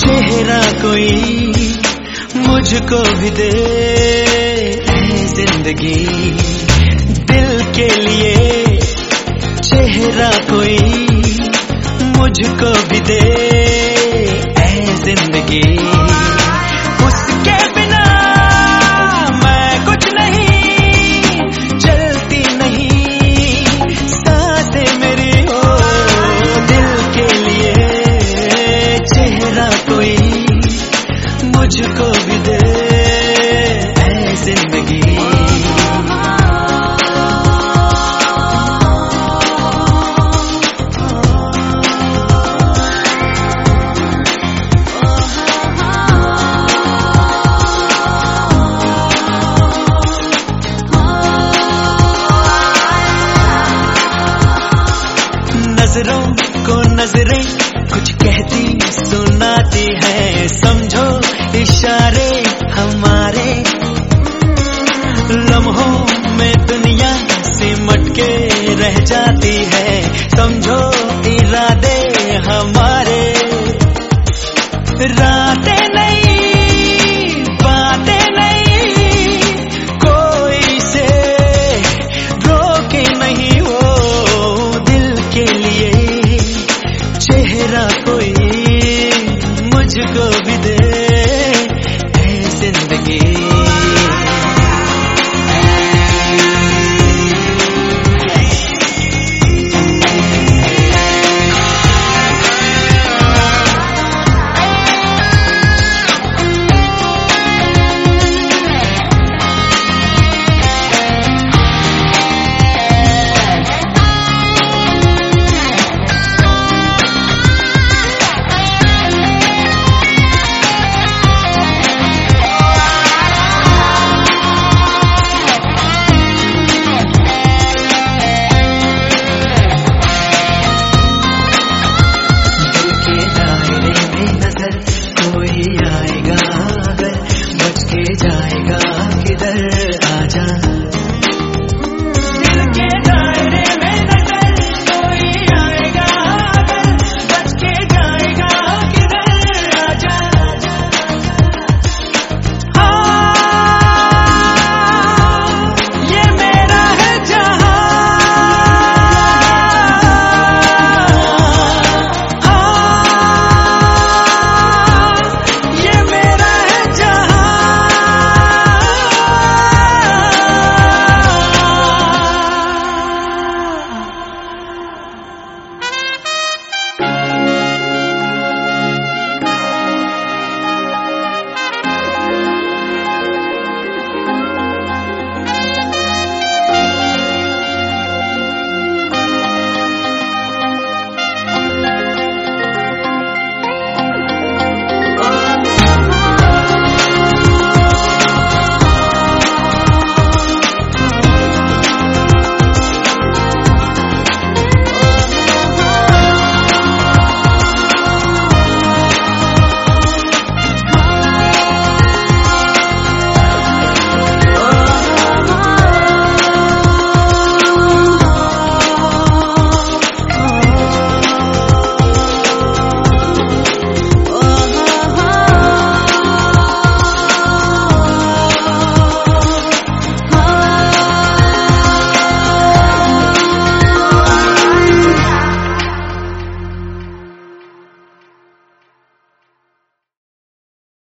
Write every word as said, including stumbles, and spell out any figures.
चेहरा कोई मुझको भी दे जिंदगी, दिल के लिए चेहरा कोई मुझको भी दे ऐ जिंदगी। उसके बिना मैं कुछ नहीं, चलती नहीं सांसें मेरी हो। दिल के लिए चेहरा कोई मुझको भी दे ऐ जिंदगी। नजरों को नजरें कुछ कहती सुनाती है, समझो इशारे हमारे। लम्हों में दुनिया सिमट के रह जाती है, समझो इरादे हमारे। रातें नहीं बातें नहीं, कोई से रोके नहीं हो। दिल के लिए चेहरा कोई मुझको भी दे